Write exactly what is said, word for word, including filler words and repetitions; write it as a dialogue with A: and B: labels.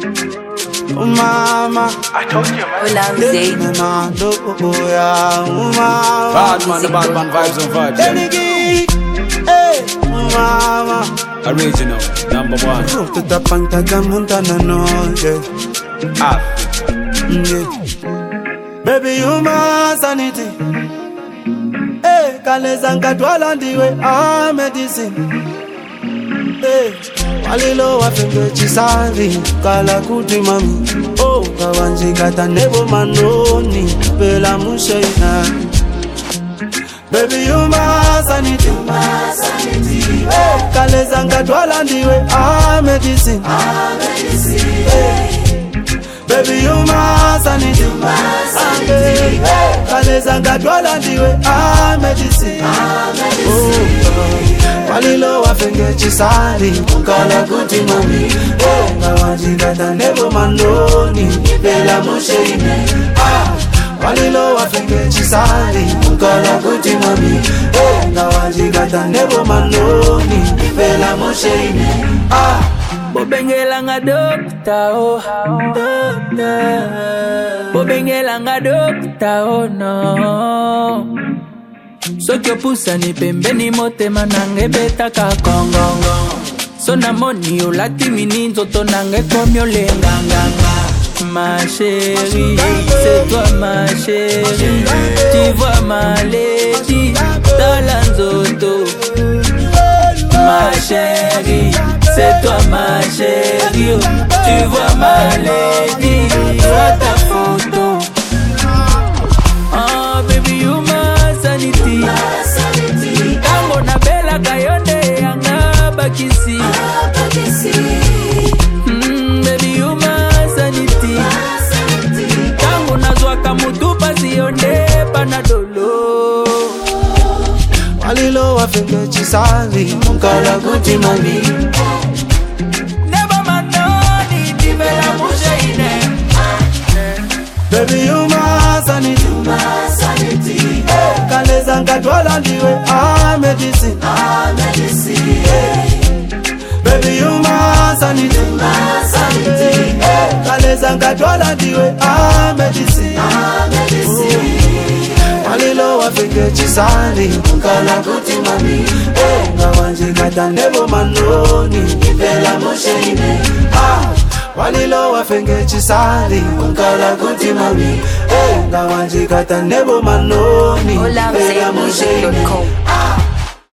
A: Oh mama,
B: I told you, man.
C: Hola, Zay.
A: Bad man, the bad man vibes on vibes.
D: Hey, mama.
A: Original, number one.
D: Tutapanta kamuntana no, yeah.
A: Africa.
D: Yeah. Baby, you my sanity. Hey, kaleza nkatwala ndiwe ah medicine. Hey, walilo wafenge chisali kala kuti mami. Oh, kawanji kata nebo manoni bela mushaina. Baby, you my sanity, my sanity. Hey, kaleza nkatwala ndiwe ah medicine, ah medicine. Hey. Baby, you my sanity, my sanity. Hey, kaleza nkatwala ndiwe ah medicine, ah medicine. Oh, walilo wafenge chisali kala kuti mami. Hey, kawanji kata nebo manoni bela mushaina. Ah, walilo wafenge chisali kala kuti mami. Hey, kawanji kata nebo manoni bela mushaina. Ah,
E: Bobengela nga dokta oh dokta Bobengela nga dokta oh no Sokyo pusa ni pembeni motema nange beta ka kongongo So na moni ulati mininzo to nange komyo lenganganga Ma chérie, c'est toi ma chérie Tu vois ma lady, talanzoto Ma chérie, c'est toi ma chérie. Tu vois ma lady, vois ta photo. Oh baby, you my sanity. Tango na bela kayonde anga bakisi. Mm, baby, you my sanity. Tango na zwaka mutu pasi yonde panadolo.
D: walilo wafenge chisali kala kuti mami.
E: Never manoni divela mushaine.
D: Baby, you my sanity, my sanity. Hey, kaleza nkatwala ndiwe ah medicine, ah medicine. Hey. Baby, you my sanity, my sanity. Hey, kaleza nkatwala ndiwe ah medicine, ah medicine. Walilo wafenge chisali kala kuti mami. Hey, kawanji kata nebo manoni bela mushaine. Ah, walilo wafenge chisali kala kuti mami. Hey, kawanji kata nebo manoni
C: Hola,
D: bela mushaine.
C: Zay.
D: Ah.